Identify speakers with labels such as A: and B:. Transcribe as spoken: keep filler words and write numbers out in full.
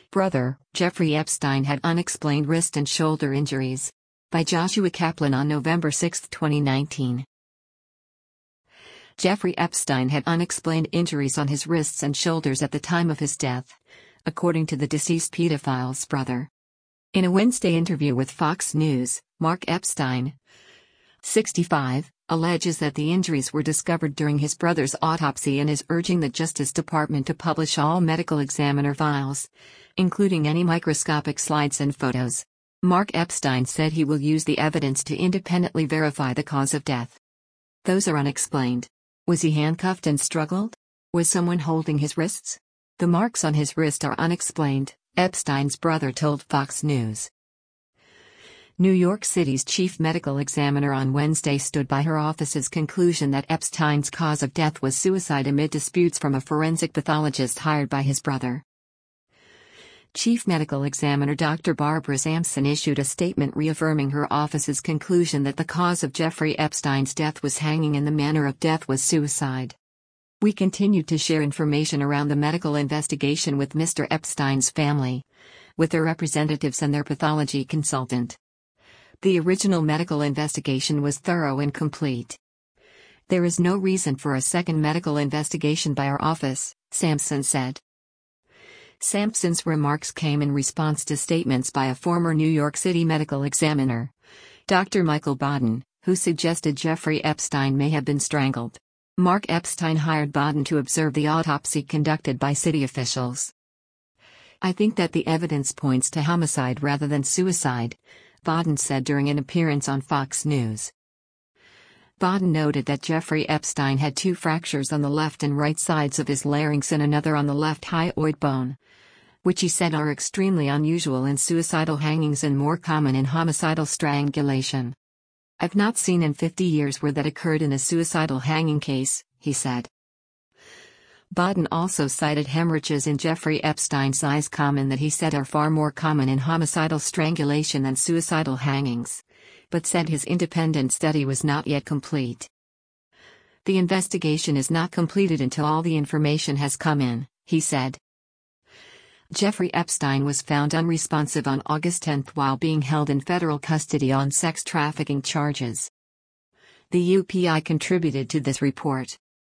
A: Brother, Jeffrey Epstein had unexplained wrist and shoulder injuries. By Joshua Kaplan on November sixth, twenty nineteen. Jeffrey Epstein had unexplained injuries on his wrists and shoulders at the time of his death, according to the deceased pedophile's brother. In a Wednesday interview with Fox News, Mark Epstein, sixty-five, alleges that the injuries were discovered during his brother's autopsy and is urging the Justice Department to publish all medical examiner files, including any microscopic slides and photos. Mark Epstein said he will use the evidence to independently verify the cause of death. Those are unexplained. Was he handcuffed and struggled? Was someone holding his wrists? The marks on his wrist are unexplained, Epstein's brother told Fox News. New York City's chief medical examiner on Wednesday stood by her office's conclusion that Epstein's cause of death was suicide amid disputes from a forensic pathologist hired by his brother. Chief Medical Examiner Doctor Barbara Sampson issued a statement reaffirming her office's conclusion that the cause of Jeffrey Epstein's death was hanging and the manner of death was suicide. We continued to share information around the medical investigation with Mister Epstein's family, with their representatives and their pathology consultant. The original medical investigation was thorough and complete. There is no reason for a second medical investigation by our office, Sampson said. Sampson's remarks came in response to statements by a former New York City medical examiner, Doctor Michael Baden, who suggested Jeffrey Epstein may have been strangled. Mark Epstein hired Baden to observe the autopsy conducted by city officials. I think that the evidence points to homicide rather than suicide, Baden said during an appearance on Fox News. Baden noted that Jeffrey Epstein had two fractures on the left and right sides of his larynx and another on the left hyoid bone, which he said are extremely unusual in suicidal hangings and more common in homicidal strangulation. I've not seen in fifty years where that occurred in a suicidal hanging case, he said. Baden also cited hemorrhages in Jeffrey Epstein's eyes, common that he said are far more common in homicidal strangulation than suicidal hangings, but said his independent study was not yet complete. The investigation is not completed until all the information has come in, he said. Jeffrey Epstein was found unresponsive on August tenth while being held in federal custody on sex trafficking charges. The U P I contributed to this report.